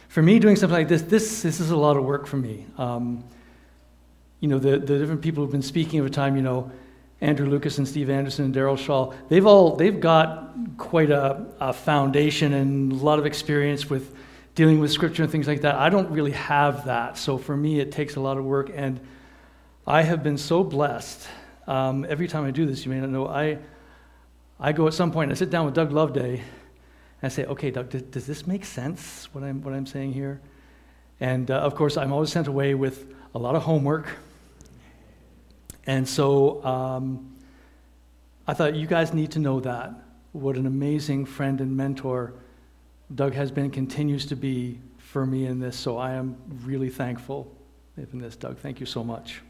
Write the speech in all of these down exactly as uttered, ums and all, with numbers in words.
for me, doing something like this, this this is a lot of work for me. Um, you know, the, the different people who've been speaking over time, you know, Andrew Lucas and Steve Anderson and Daryl Shaw, they've all, they've got quite a, a foundation and a lot of experience with dealing with scripture and things like that. I don't really have that. So for me, it takes a lot of work. And I have been so blessed. Um, every time I do this, you may not know, I I go at some point, I sit down with Doug Loveday, and I say, okay, Doug, does, does this make sense, what I'm, what I'm saying here? And uh, of course, I'm always sent away with a lot of homework. And so um, I thought, you guys need to know that, what an amazing friend and mentor Doug has been and continues to be for me in this. So I am really thankful in this, Doug. Thank you so much.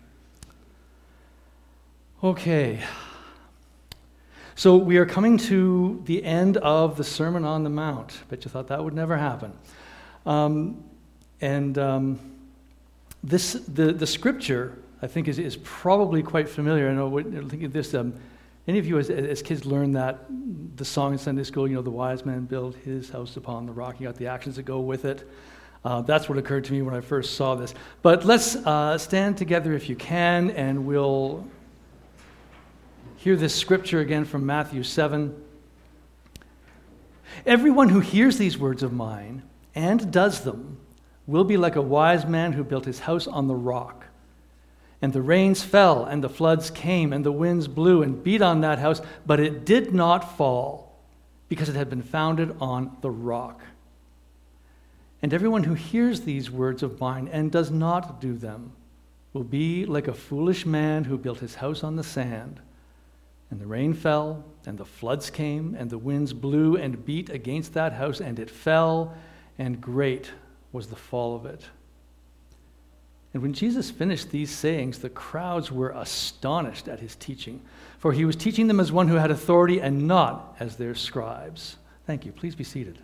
Okay. So we are coming to the end of the Sermon on the Mount. Bet you thought that would never happen. Um, and um, this, the, the scripture, I think, is, is probably quite familiar. I know, what, I think of this, um, any of you as, as kids learned that, the song in Sunday school, you know, the wise man built his house upon the rock. You got the actions that go with it. Uh, that's what occurred to me when I first saw this. But let's uh, stand together if you can, and we'll hear this scripture again from Matthew seven. Everyone who hears these words of mine and does them will be like a wise man who built his house on the rock. And the rains fell, and the floods came, and the winds blew and beat on that house, but it did not fall, because it had been founded on the rock. And everyone who hears these words of mine and does not do them will be like a foolish man who built his house on the sand. And the rain fell, and the floods came, and the winds blew and beat against that house, and it fell, and great was the fall of it. And when Jesus finished these sayings, the crowds were astonished at his teaching, for he was teaching them as one who had authority and not as their scribes. Thank you. Please be seated.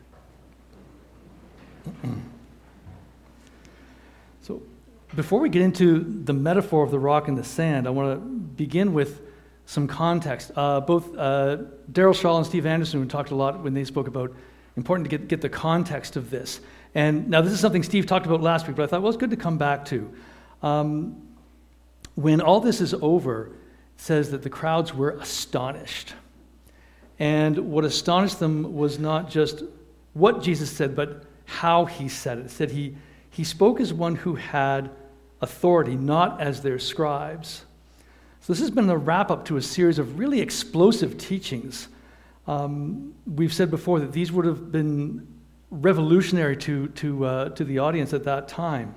So, before we get into the metaphor of the rock and the sand, I want to begin with some context. Uh, both uh, Daryl Shaw and Steve Anderson, who talked a lot when they spoke about important to get, get the context of this. And now this is something Steve talked about last week, but I thought, well, it's good to come back to. Um, when all this is over, it says that the crowds were astonished. And what astonished them was not just what Jesus said, but how he said it. It said he, he spoke as one who had authority, not as their scribes. So this has been the wrap-up to a series of really explosive teachings. Um, we've said before that these would have been revolutionary to to uh, to the audience at that time.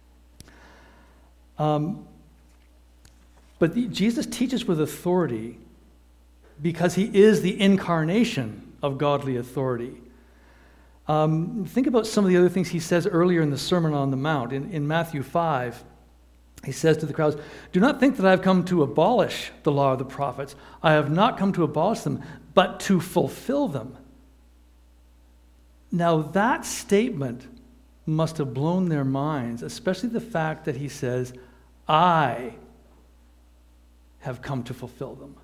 Um, but the, Jesus teaches with authority because he is the incarnation of godly authority. Um, think about some of the other things he says earlier in the Sermon on the Mount. In, in Matthew five, he says to the crowds, "Do not think that I have come to abolish the law of the prophets. I have not come to abolish them, but to fulfill them." Now that statement must have blown their minds, especially the fact that he says, "I have come to fulfill them."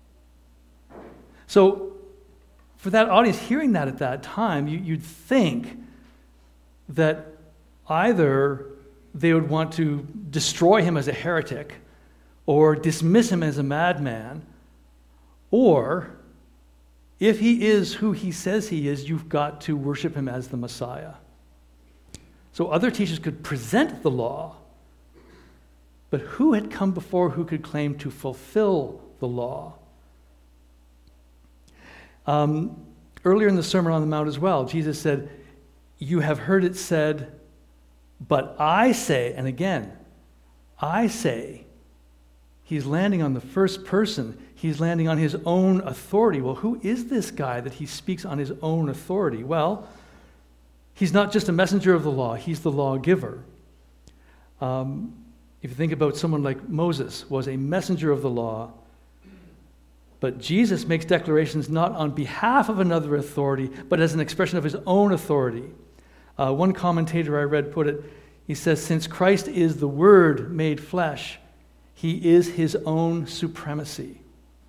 So for that audience hearing that at that time, you, you'd think that either they would want to destroy him as a heretic or dismiss him as a madman, or if he is who he says he is, you've got to worship him as the Messiah. So other teachers could present the law, but who had come before who could claim to fulfill the law? Um, earlier in the Sermon on the Mount as well, Jesus said, "You have heard it said, but I say," and again, I say. He's landing on the first person. He's landing on his own authority. Well, who is this guy that he speaks on his own authority? Well, he's not just a messenger of the law. He's the lawgiver. Um, if you think about someone like Moses, was a messenger of the law, but Jesus makes declarations not on behalf of another authority, but as an expression of his own authority. Uh, one commentator I read put it, he says, "Since Christ is the Word made flesh, he is his own supremacy."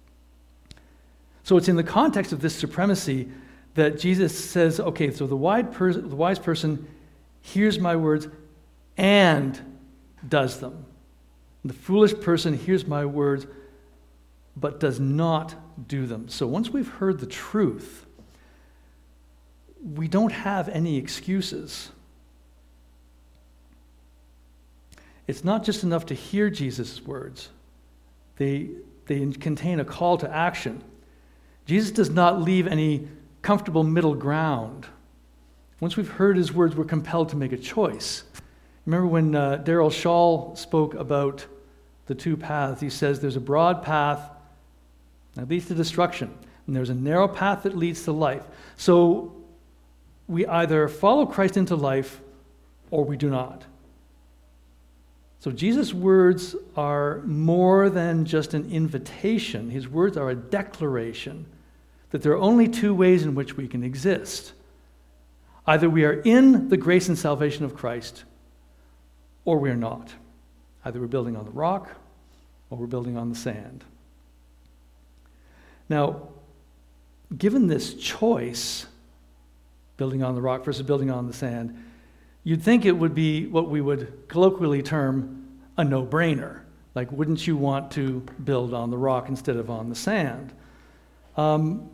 So it's in the context of this supremacy that Jesus says, okay, so the wise, per- the wise person hears my words and does them. The foolish person hears my words but does not do them. So once we've heard the truth, we don't have any excuses. It's not just enough to hear Jesus' words. They, they contain a call to action. Jesus does not leave any comfortable middle ground. Once we've heard his words, we're compelled to make a choice. Remember when uh, Daryl Shaw spoke about the two paths, he says there's a broad path that leads to destruction, and there's a narrow path that leads to life. So we either follow Christ into life or we do not. So Jesus' words are more than just an invitation. His words are a declaration that there are only two ways in which we can exist. Either we are in the grace and salvation of Christ, or we are not. Either we're building on the rock, or we're building on the sand. Now, given this choice, building on the rock versus building on the sand, you'd think it would be what we would colloquially term a no-brainer. Like, wouldn't you want to build on the rock instead of on the sand? Um,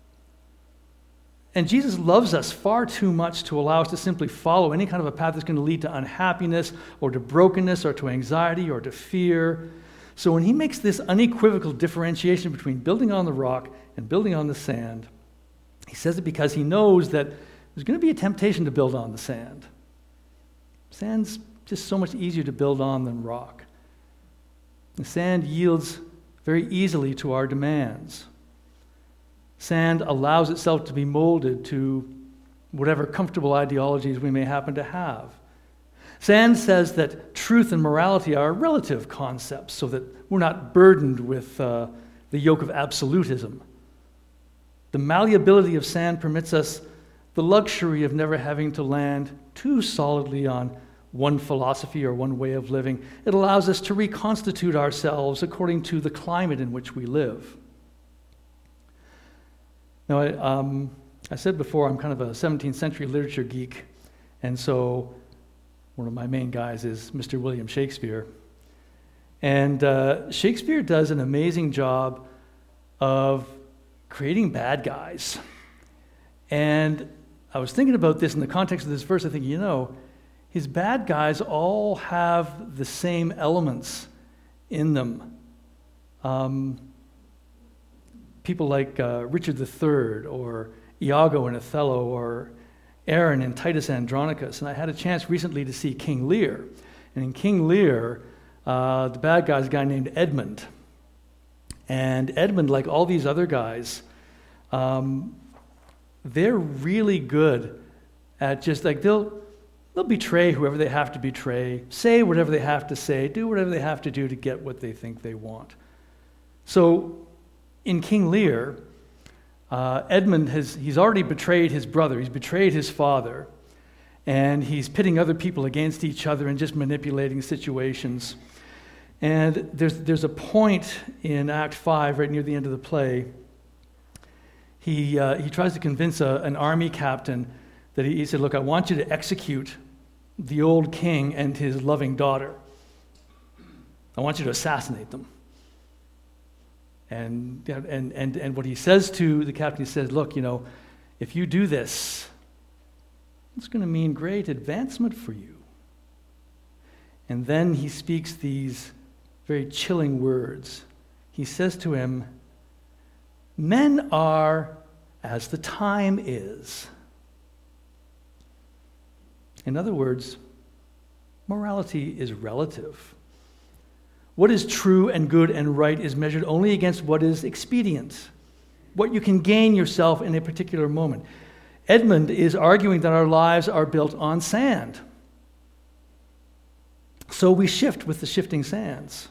and Jesus loves us far too much to allow us to simply follow any kind of a path that's going to lead to unhappiness or to brokenness or to anxiety or to fear. So when he makes this unequivocal differentiation between building on the rock and building on the sand, he says it because he knows that there's going to be a temptation to build on the sand. Sand's just so much easier to build on than rock. The sand yields very easily to our demands. Sand allows itself to be molded to whatever comfortable ideologies we may happen to have. Sand says that truth and morality are relative concepts so that we're not burdened with uh, the yoke of absolutism. The malleability of sand permits us the luxury of never having to land too solidly on one philosophy or one way of living. It allows us to reconstitute ourselves according to the climate in which we live. Now, I, um, I said before, I'm kind of a seventeenth century literature geek, and so one of my main guys is Mister William Shakespeare. And uh, Shakespeare does an amazing job of creating bad guys. And I was thinking about this in the context of this verse. I think, you know, his bad guys all have the same elements in them. Um, people like uh, Richard the Third, or Iago and Othello, or Aaron and Titus Andronicus. And I had a chance recently to see King Lear. And in King Lear, uh, the bad guy is a guy named Edmund. And Edmund, like all these other guys, um, they're really good at just like they'll they'll betray whoever they have to betray, say whatever they have to say, do whatever they have to do to get what they think they want. So in King Lear, uh, Edmund has he's already betrayed his brother, he's betrayed his father, and he's pitting other people against each other and just manipulating situations. And there's there's a point in Act five, right near the end of the play. He uh, he tries to convince a, an army captain that he, he said, look, I want you to execute the old king and his loving daughter. I want you to assassinate them. And and and and what he says to the captain, he says, look, you know, if you do this, it's going to mean great advancement for you. And then he speaks these very chilling words. He says to him, men are as the time is. In other words, morality is relative. What is true and good and right is measured only against what is expedient, what you can gain yourself in a particular moment. Edmund is arguing that our lives are built on sand. So we shift with the shifting sands.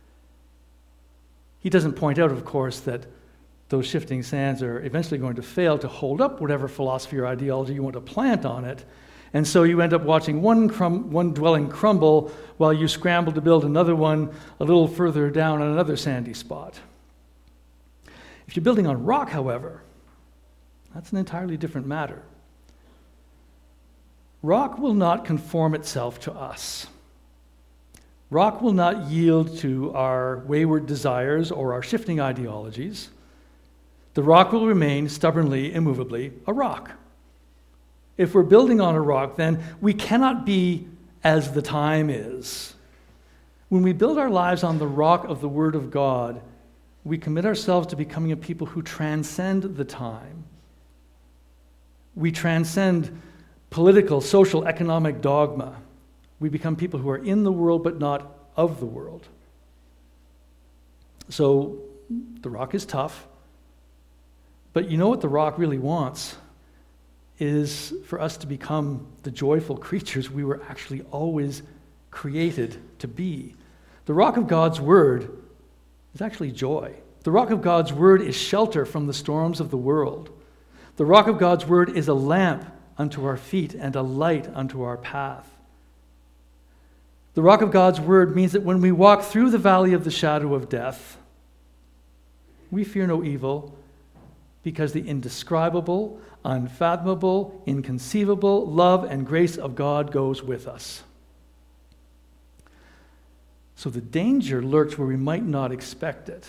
He doesn't point out, of course, that those shifting sands are eventually going to fail to hold up whatever philosophy or ideology you want to plant on it. And so you end up watching one crum- one dwelling crumble while you scramble to build another one a little further down on another sandy spot. If you're building on rock, however, that's an entirely different matter. Rock will not conform itself to us. Rock will not yield to our wayward desires or our shifting ideologies. The rock will remain stubbornly, immovably, a rock. If we're building on a rock, then we cannot be as the time is. When we build our lives on the rock of the Word of God, we commit ourselves to becoming a people who transcend the time. We transcend political, social, economic dogma. We become people who are in the world but not of the world. So the rock is tough, but you know what the rock really wants is for us to become the joyful creatures we were actually always created to be. The rock of God's Word is actually joy. The rock of God's Word is shelter from the storms of the world. The rock of God's Word is a lamp unto our feet and a light unto our path. The rock of God's Word means that when we walk through the valley of the shadow of death, we fear no evil because the indescribable, unfathomable, inconceivable love and grace of God goes with us. So the danger lurks where we might not expect it.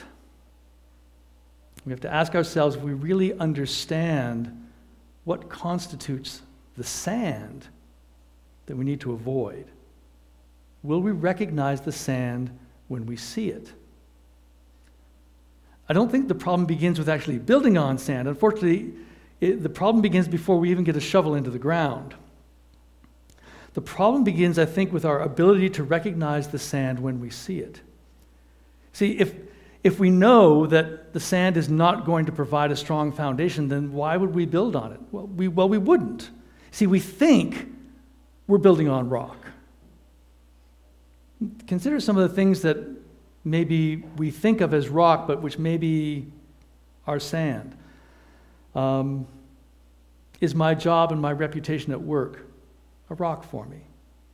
We have to ask ourselves if we really understand what constitutes the sand that we need to avoid. Will we recognize the sand when we see it? I don't think the problem begins with actually building on sand. Unfortunately, it, the problem begins before we even get a shovel into the ground. The problem begins, I think, with our ability to recognize the sand when we see it. See, if if we know that the sand is not going to provide a strong foundation, then why would we build on it? Well, we well we wouldn't. See, we think we're building on rock. Consider some of the things that maybe we think of as rock, but which maybe are sand. Um, is my job and my reputation at work a rock for me?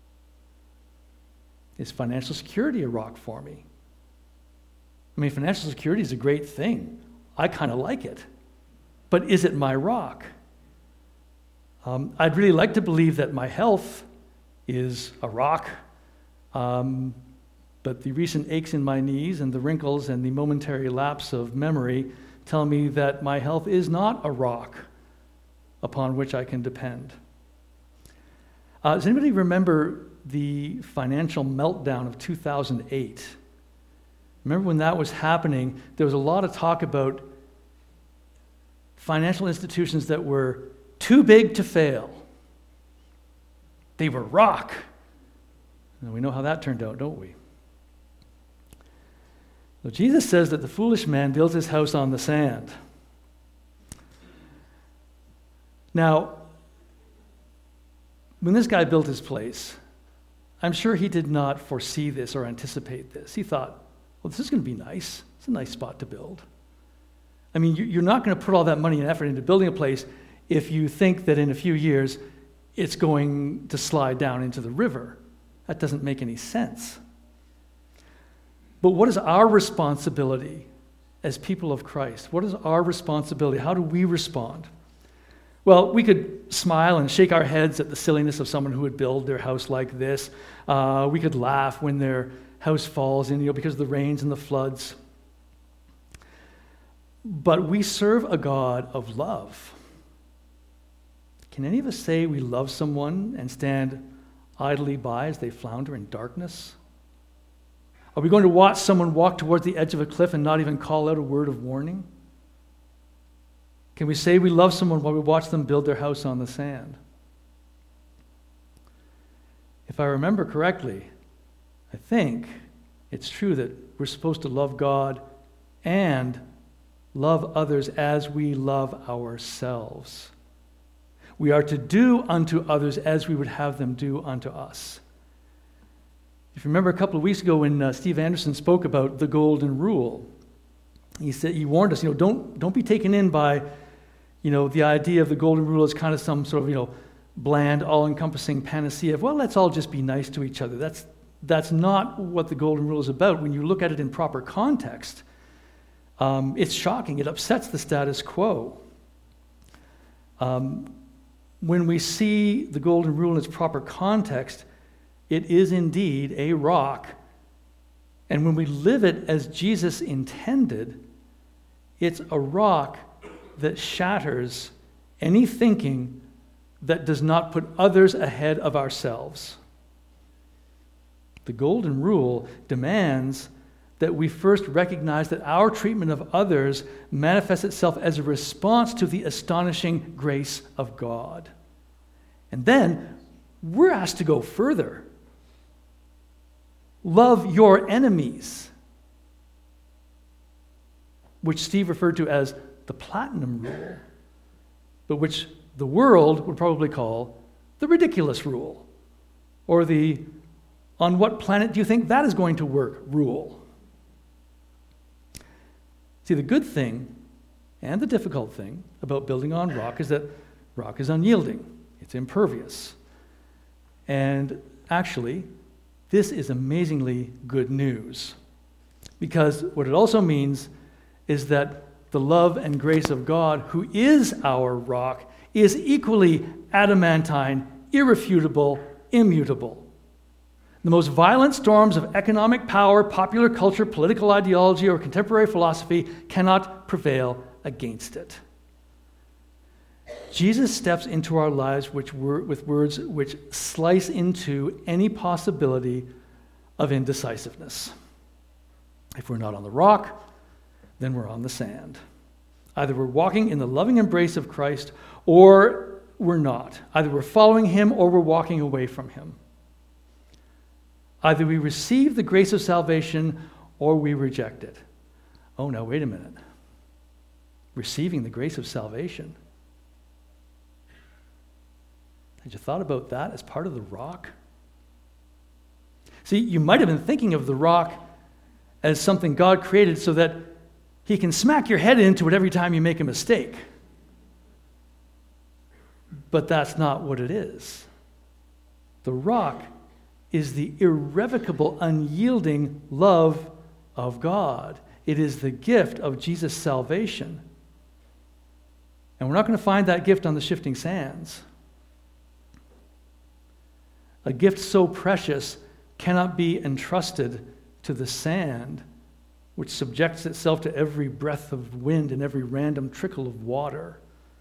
Is financial security a rock for me? I mean, financial security is a great thing. I kind of like it. But is it my rock? Um, I'd really like to believe that my health is a rock. Um, but the recent aches in my knees and the wrinkles and the momentary lapse of memory tell me that my health is not a rock upon which I can depend. Uh, does anybody remember the financial meltdown of two thousand eight? Remember when that was happening, there was a lot of talk about financial institutions that were too big to fail. They were rock. And we know how that turned out, don't we? So Jesus says that the foolish man builds his house on the sand. Now, when this guy built his place, I'm sure he did not foresee this or anticipate this. He thought, well, this is going to be nice. It's a nice spot to build. I mean, you're not going to put all that money and effort into building a place if you think that in a few years it's going to slide down into the river. That doesn't make any sense. But what is our responsibility as people of Christ? What is our responsibility? How do we respond? Well, we could smile and shake our heads at the silliness of someone who would build their house like this. Uh, we could laugh when their house falls in, you know, because of the rains and the floods. But we serve a God of love. Can any of us say we love someone and stand idly by as they flounder in darkness? Are we going to watch someone walk towards the edge of a cliff and not even call out a word of warning? Can we say we love someone while we watch them build their house on the sand? If I remember correctly, I think it's true that we're supposed to love God and love others as we love ourselves. We are to do unto others as we would have them do unto us. If you remember a couple of weeks ago when uh, Steve Anderson spoke about the golden rule, he said he warned us, you know, don't don't be taken in by, you know, the idea of the golden rule as kind of some sort of, you know, bland, all-encompassing panacea of, well, let's all just be nice to each other. That's that's not what the golden rule is about. When you look at it in proper context, um, it's shocking. It upsets the status quo. Um, when we see the golden rule in its proper context, it is indeed a rock. And when we live it as Jesus intended, it's a rock that shatters any thinking that does not put others ahead of ourselves. The golden rule demands that we first recognize that our treatment of others manifests itself as a response to the astonishing grace of God. And then we're asked to go further. Love your enemies, which Steve referred to as the platinum rule, but which the world would probably call the ridiculous rule, or the on what planet do you think that is going to work rule. See, the good thing and the difficult thing about building on rock is that rock is unyielding. It's impervious. And actually, this is amazingly good news, because what it also means is that the love and grace of God, who is our rock, is equally adamantine, irrefutable, immutable. The most violent storms of economic power, popular culture, political ideology, or contemporary philosophy cannot prevail against it. Jesus steps into our lives which were, with words which slice into any possibility of indecisiveness. If we're not on the rock, then we're on the sand. Either we're walking in the loving embrace of Christ, or we're not. Either we're following him, or we're walking away from him. Either we receive the grace of salvation, or we reject it. Oh, now, wait a minute. Receiving the grace of salvation. Had you thought about that as part of the rock? See, you might have been thinking of the rock as something God created so that he can smack your head into it every time you make a mistake. But that's not what it is. The rock is the irrevocable, unyielding love of God. It is the gift of Jesus' salvation. And we're not going to find that gift on the shifting sands. A gift so precious cannot be entrusted to the sand, which subjects itself to every breath of wind and every random trickle of water.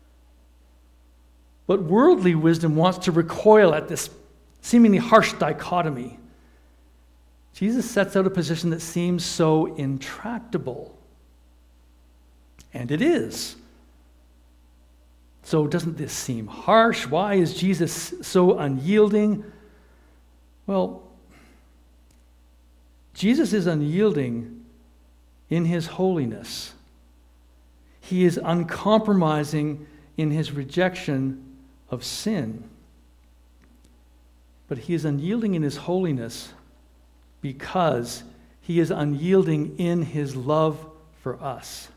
But worldly wisdom wants to recoil at this seemingly harsh dichotomy. Jesus sets out a position that seems so intractable. And it is. So doesn't this seem harsh? Why is Jesus so unyielding? Well, Jesus is unyielding in his holiness. He is uncompromising in his rejection of sin. But he is unyielding in his holiness because he is unyielding in his love for us.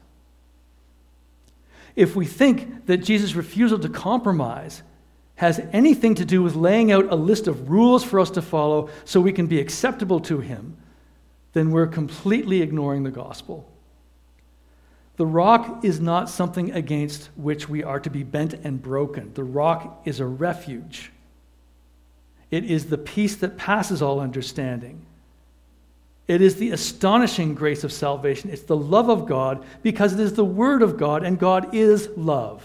If we think that Jesus' refusal to compromise has anything to do with laying out a list of rules for us to follow so we can be acceptable to him, then we're completely ignoring the gospel. The rock is not something against which we are to be bent and broken. The rock is a refuge. It is the peace that passes all understanding. It is the astonishing grace of salvation. It's the love of God because it is the Word of God, and God is love.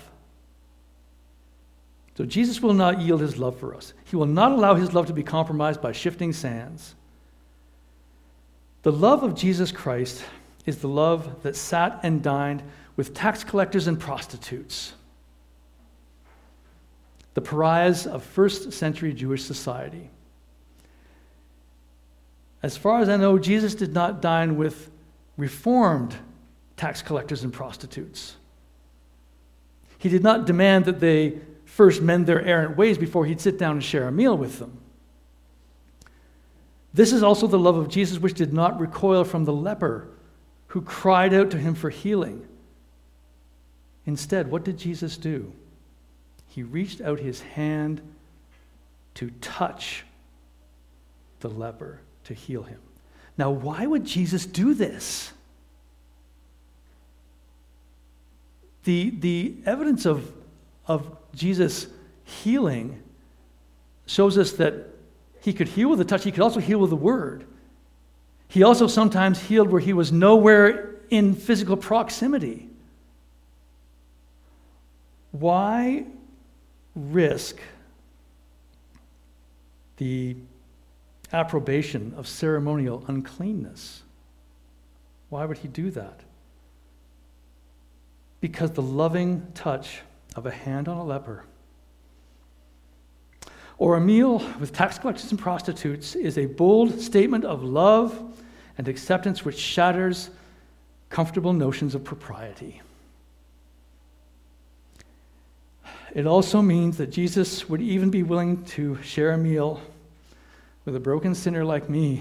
So Jesus will not yield his love for us. He will not allow his love to be compromised by shifting sands. The love of Jesus Christ is the love that sat and dined with tax collectors and prostitutes, the pariahs of first century Jewish society. As far as I know, Jesus did not dine with reformed tax collectors and prostitutes. He did not demand that they first mend their errant ways before he'd sit down and share a meal with them. This is also the love of Jesus which did not recoil from the leper who cried out to him for healing. Instead, what did Jesus do? He reached out his hand to touch the leper to heal him. Now, why would Jesus do this? The, the evidence of, of Jesus healing shows us that he could heal with a touch. He could also heal with a word. He also sometimes healed where he was nowhere in physical proximity. Why risk the approbation of ceremonial uncleanness? Why would he do that? Because the loving touch of a hand on a leper or a meal with tax collectors and prostitutes is a bold statement of love and acceptance which shatters comfortable notions of propriety. It also means that Jesus would even be willing to share a meal with a broken sinner like me.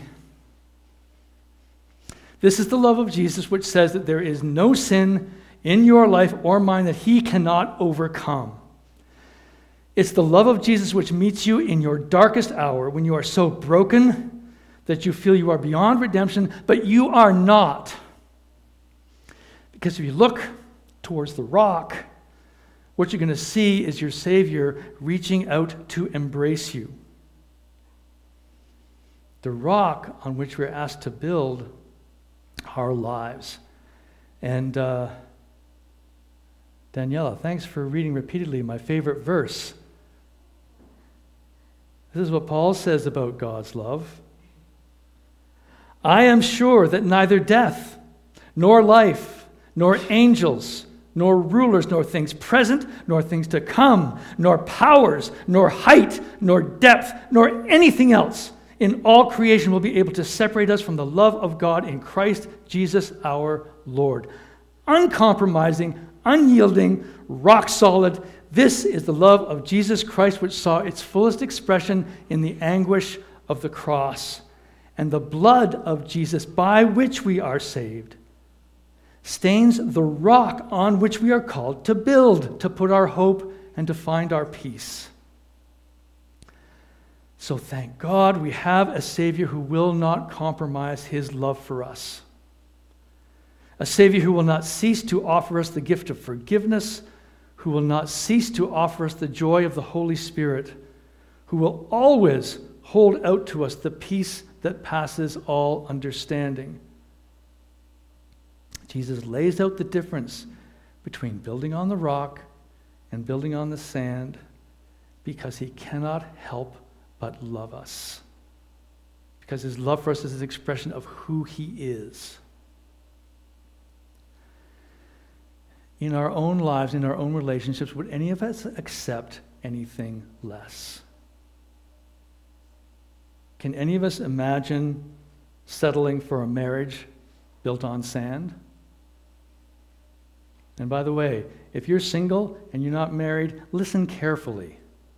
This is the love of Jesus, which says that there is no sin in your life or mine that he cannot overcome. It's the love of Jesus which meets you in your darkest hour when you are so broken that you feel you are beyond redemption, but you are not. Because if you look towards the rock, what you're going to see is your Savior reaching out to embrace you. The rock on which we're asked to build our lives. And uh, Daniela, thanks for reading repeatedly my favorite verse. This is what Paul says about God's love. I am sure that neither death, nor life, nor angels, nor rulers, nor things present, nor things to come, nor powers, nor height, nor depth, nor anything else in all creation will be able to separate us from the love of God in Christ Jesus our Lord. Uncompromising, unyielding, rock solid. This is the love of Jesus Christ, which saw its fullest expression in the anguish of the cross. And the blood of Jesus, by which we are saved, stains the rock on which we are called to build, to put our hope and to find our peace. So thank God we have a Savior who will not compromise his love for us. A Savior who will not cease to offer us the gift of forgiveness, who will not cease to offer us the joy of the Holy Spirit, who will always hold out to us the peace that passes all understanding. Jesus lays out the difference between building on the rock and building on the sand because he cannot help but love us. Because his love for us is an expression of who he is. In our own lives, in our own relationships, would any of us accept anything less? Can any of us imagine settling for a marriage built on sand? And by the way, if you're single and you're not married, listen carefully.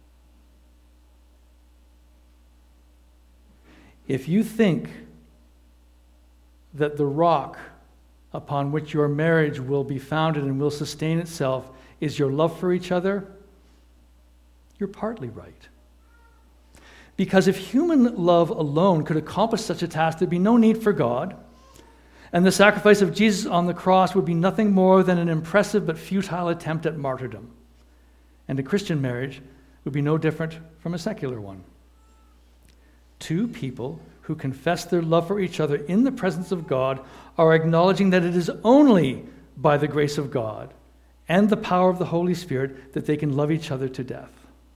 If you think that the rock upon which your marriage will be founded and will sustain itself is your love for each other, you're partly right. Because if human love alone could accomplish such a task, there'd be no need for God, and the sacrifice of Jesus on the cross would be nothing more than an impressive but futile attempt at martyrdom. And a Christian marriage would be no different from a secular one. Two people who confess their love for each other in the presence of God are acknowledging that it is only by the grace of God and the power of the Holy Spirit that they can love each other to death.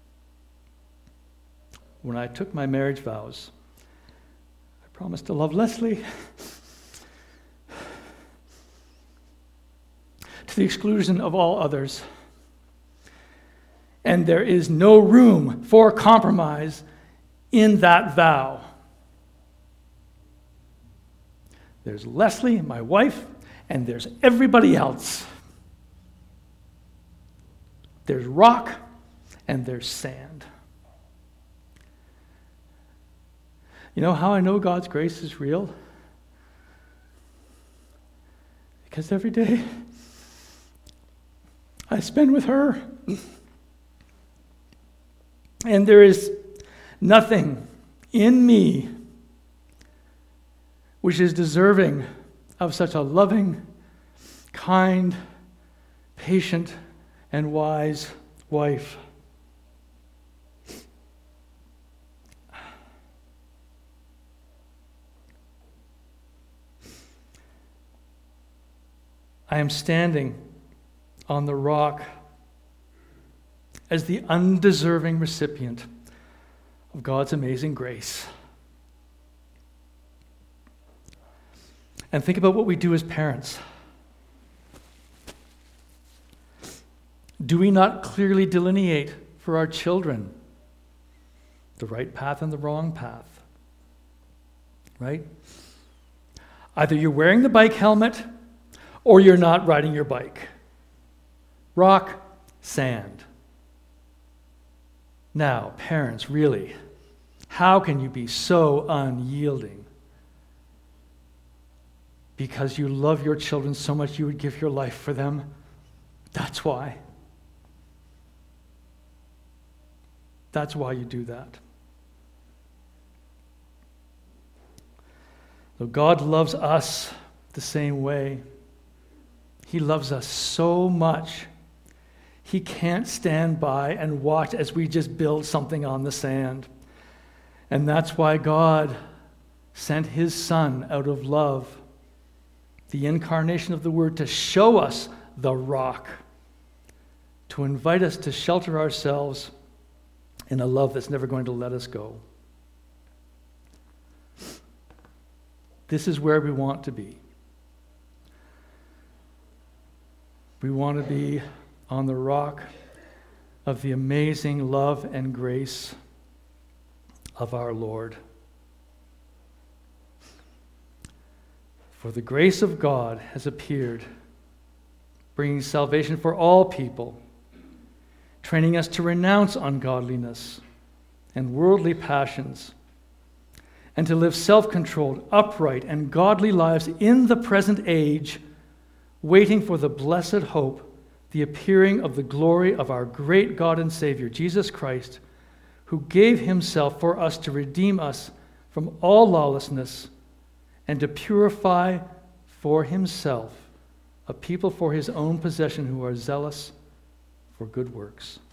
When I took my marriage vows, I promised to love Leslie to the exclusion of all others. And there is no room for compromise in that vow. There's Leslie, my wife, and there's everybody else. There's rock and there's sand. You know how I know God's grace is real? Because every day I spend with her, and there is nothing in me which is deserving of such a loving, kind, patient, and wise wife. I am standing on the rock as the undeserving recipient of God's amazing grace. And think about what we do as parents. Do we not clearly delineate for our children the right path and the wrong path? Right? Either you're wearing the bike helmet or you're not riding your bike. Rock, sand. Now, parents, really, how can you be so unyielding? Because you love your children so much you would give your life for them. That's why. That's why you do that. So God loves us the same way. He loves us so much, he can't stand by and watch as we just build something on the sand. And that's why God sent his Son out of love, the incarnation of the Word, to show us the rock, to invite us to shelter ourselves in a love that's never going to let us go. This is where we want to be. We want to be on the rock of the amazing love and grace of our Lord. For the grace of God has appeared, bringing salvation for all people, training us to renounce ungodliness and worldly passions, and to live self-controlled, upright, and godly lives in the present age, waiting for the blessed hope, the appearing of the glory of our great God and Savior, Jesus Christ, who gave himself for us to redeem us from all lawlessness and to purify for himself a people for his own possession who are zealous for good works.